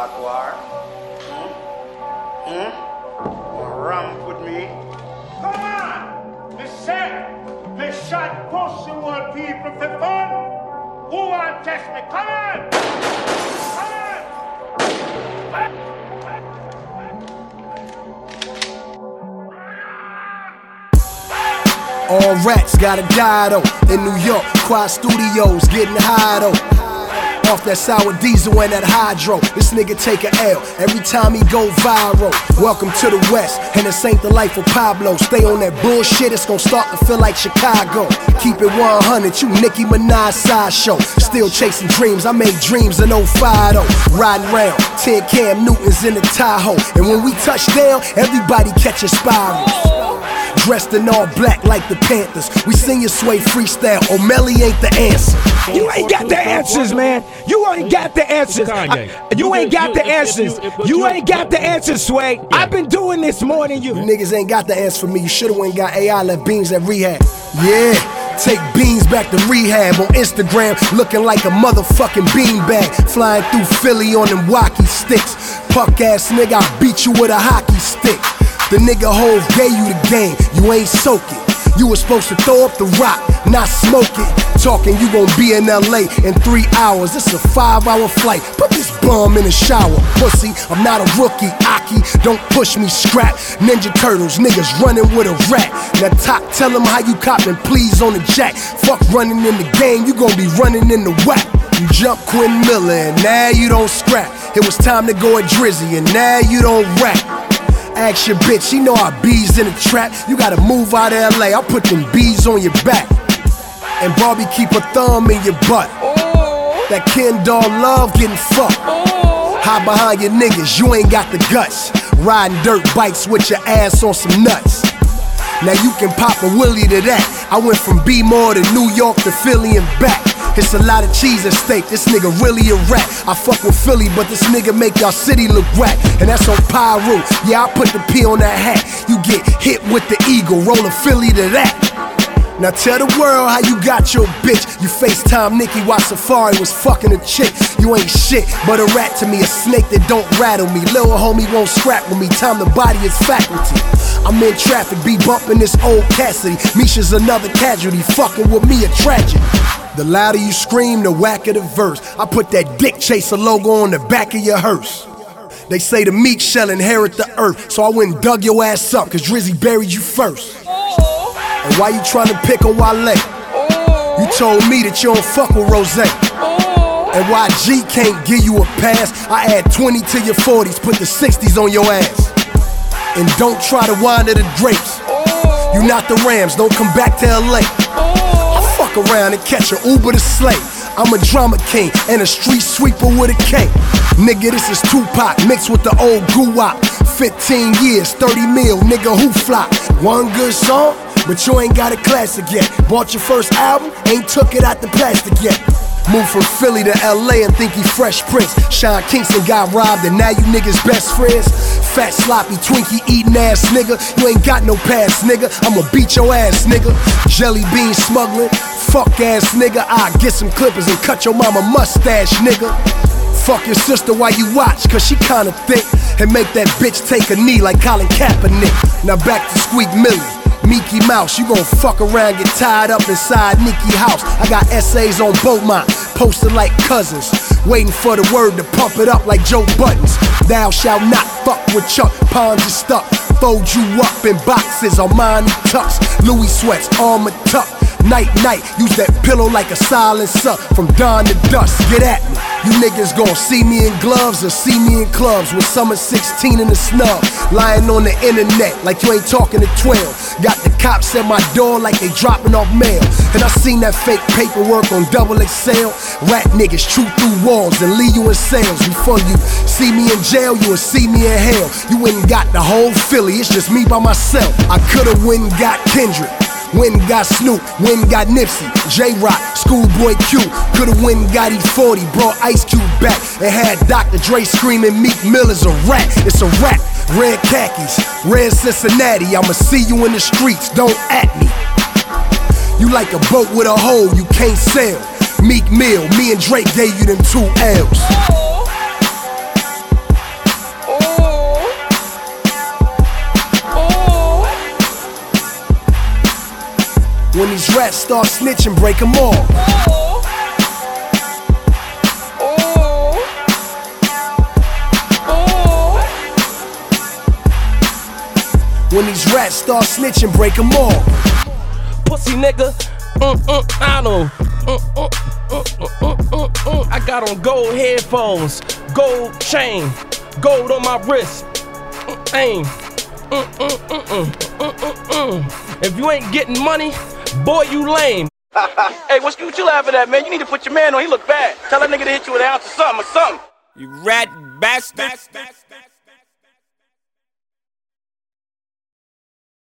start war? Ramp with me? Come on! Me say, me shot pussy want people for fun. Who want test me? Come on! Come on! All rats gotta die though. In New York, Quad Studios getting high though. Off that sour diesel and that hydro. This nigga take a L every time he go viral. Welcome to the West, and this ain't the life of Pablo. Stay on that bullshit, it's gon' start to feel like Chicago. Keep it 100, you Nicki Minaj sideshow. Still chasing dreams, I made dreams in 05 though. Riding round, 10 Cam Newtons in the Tahoe. And when we touch down, everybody catching spirals. Dressed in all black like the Panthers. We sing your sway freestyle. O'Malley ain't the answer. You ain't got the answers, man. You ain't got the answers. You ain't got the answers. You ain't got the answers, Sway. I've been doing this more than you. You niggas ain't got the answer for me. You should've went and got AI, left Beans at rehab. Yeah, take Beans back to rehab on Instagram, looking like a motherfucking beanbag. Flying through Philly on them walkie sticks. Puck ass nigga, I beat you with a hockey stick. The nigga Hove gave you the game, you ain't soak it. You was supposed to throw up the rock, not smoke it. Talking you gon' be in LA in 3 hours. It's a 5-hour flight. Put this bum in the shower, pussy. I'm not a rookie, Aki. Don't push me, scrap. Ninja Turtles, niggas running with a rat. Now Top, tell them how you copping, please on the jack. Fuck running in the game, you gon' be running in the whack. You jump Quinn Miller and now you don't scrap. It was time to go at Drizzy and now you don't rap. Ask your bitch, she know I bees in the trap. You gotta move out of LA, I'll put them bees on your back. And Barbie keep a thumb in your butt. That Ken doll love getting fucked. Hide behind your niggas, you ain't got the guts. Riding dirt bikes with your ass on some nuts. Now you can pop a willy to that. I went from B-More to New York to Philly and back. It's a lot of cheese at stake, this nigga really a rat. I fuck with Philly, but this nigga make y'all city look whack. And that's on Pyro, yeah, I put the P on that hat. You get hit with the eagle, roll a Philly to that. Now tell the world how you got your bitch. You FaceTime Nicki while Safari was fucking a chick. You ain't shit, but a rat to me, a snake that don't rattle me. Little homie won't scrap with me, time to body is faculty. I'm in traffic, be bumping this old Cassidy. Misha's another casualty, fucking with me a tragedy. The louder you scream, the whacker the verse. I put that Dick Chaser logo on the back of your hearse. They say the meek shall inherit the earth, so I went and dug your ass up, cause Drizzy buried you first. And why you tryna pick on Wale? You told me that you don't fuck with Rose. And why G can't give you a pass? I add 20 to your 40s, put the 60s on your ass. And don't try to wander the grapes. You not the Rams, don't come back to LA. Fuck around and catch an Uber to Slay. I'm a drama king and a street sweeper with a K. Nigga, this is Tupac mixed with the old goo-wop. 15 years, 30 mil, nigga, who flop? One good song, but you ain't got a classic yet. Bought your first album, ain't took it out the plastic yet. Moved from Philly to LA and think he Fresh Prince. Sean Kingston got robbed and now you niggas best friends. Fat sloppy Twinkie eating ass nigga. You ain't got no past nigga, I'ma beat your ass nigga. Jelly bean smuggling, fuck ass nigga. I get some clippers and cut your mama mustache nigga. Fuck your sister while you watch, cause she kinda thick. And make that bitch take a knee like Colin Kaepernick. Now back to Squeak Millie. Mickey Mouse, you gon' fuck around, get tied up inside Nicki house. I got essays on Beaumont, posted like cousins, waiting for the word to pump it up like Joe Buttons. Thou shalt not fuck with Chuck, Ponds is stuck. Fold you up in boxes, Armani tucks, Louis sweats, armor tuck. Night, use that pillow like a silencer. From dawn to dusk, get at me. You niggas gon' see me in gloves or see me in clubs with summer 16 in the snub. Lying on the internet like you ain't talking to 12. Got the cops at my door like they dropping off mail. And I seen that fake paperwork on XXL. Rat niggas chew through walls and leave you in cells. Before you see me in jail, you will see me in hell. You ain't got the whole Philly, it's just me by myself. I could've went and got Kendrick, went and got Snoop, went and got Nipsey, J-Rock, Schoolboy Q. Could've went and got E40, brought Ice Cube back, and had Dr. Dre screaming Meek Mill is a rat. It's a rap. Red khakis, red Cincinnati. I'ma see you in the streets, don't at me. You like a boat with a hole you can't sail. Meek Mill, me and Drake gave you them 2 L's. When these rats start snitching, break them all. When these rats start snitching, break them all. Pussy nigga, I know. I got on gold headphones, gold chain, gold on my wrist. Aim. If you ain't getting money, boy, you lame. Hey, what you laughing at, man? You need to put your man on. He look bad. Tell that nigga to hit you with an ounce of something or something. You rat bastard.